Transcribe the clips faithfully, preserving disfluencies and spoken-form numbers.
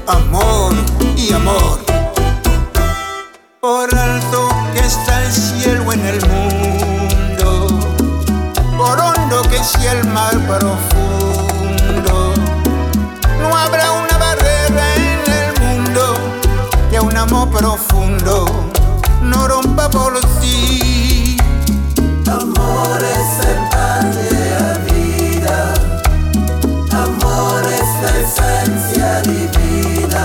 amor y amor. Por alto que está el cielo en el mundo, por hondo que sea el mar profundo, no habrá una barrera en el mundo que un amor profundo no rompa por ti. Amor es el pan de la vida, amor es la esencia divina.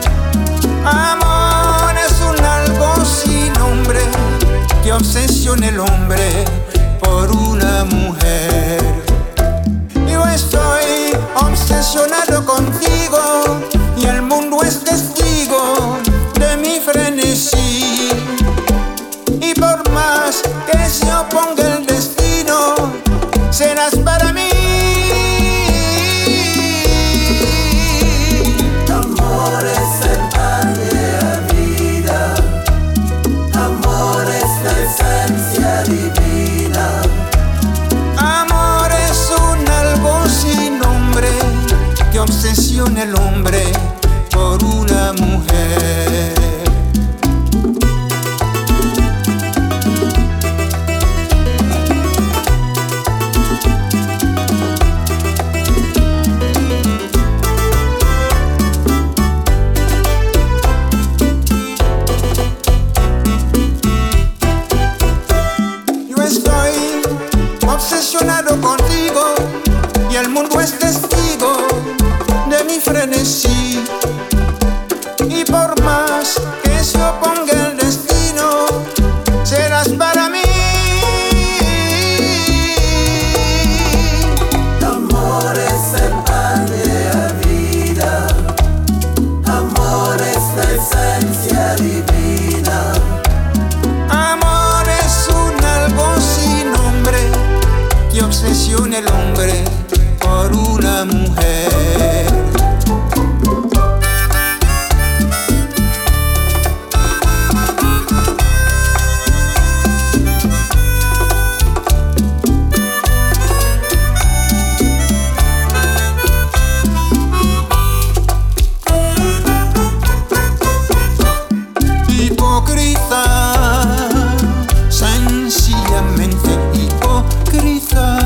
Amor es un algo sin nombre que obsesiona el hombre por una mujer. Yo estoy obsesionado contigo y el mundo es testigo de mi frenesí. Y por más que se oponga el destino, serás para mí. Amor es el pan de la vida, amor es la esencia divina. Amor es un algo sin nombre que obsesiona el hombre por una mujer. Estoy obsesionado contigo y el mundo es testigo de mi frenesí. Y por más que se oponga el destino, serás para mí. Amor es el pan de la vida, amor es la esencia divina. Amor es un algo sin nombre que obsesiona el hombre por una mujer. Hipócrita, sencillamente hipócrita,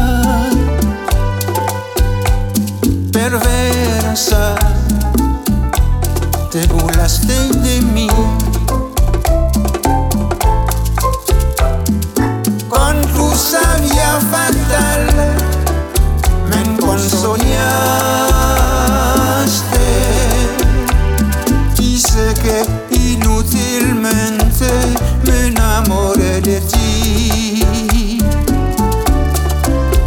perversa, te burlaste de mí. Con tu sabia fatal me enconsoñaste y sé que inútilmente me enamoré de ti.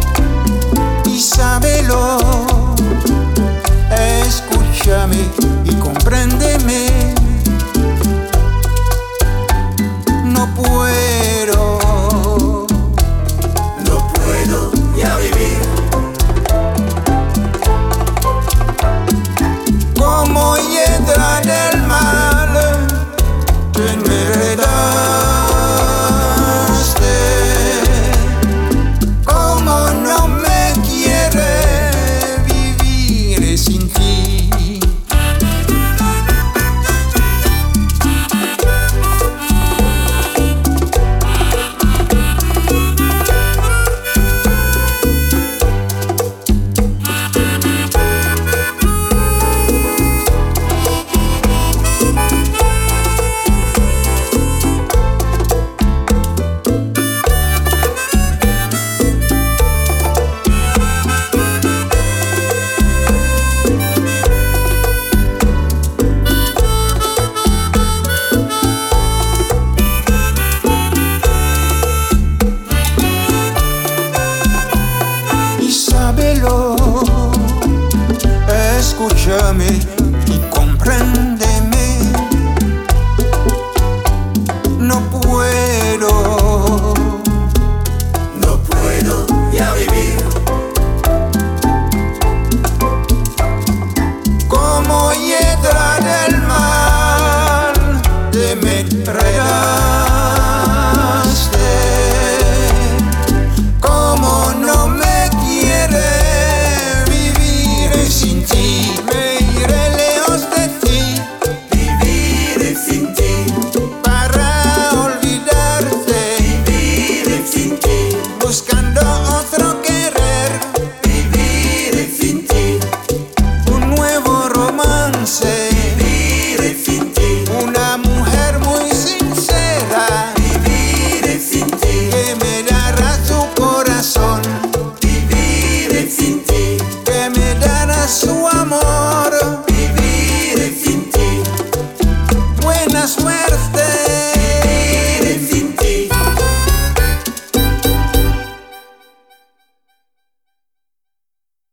Y sábelo, escúchame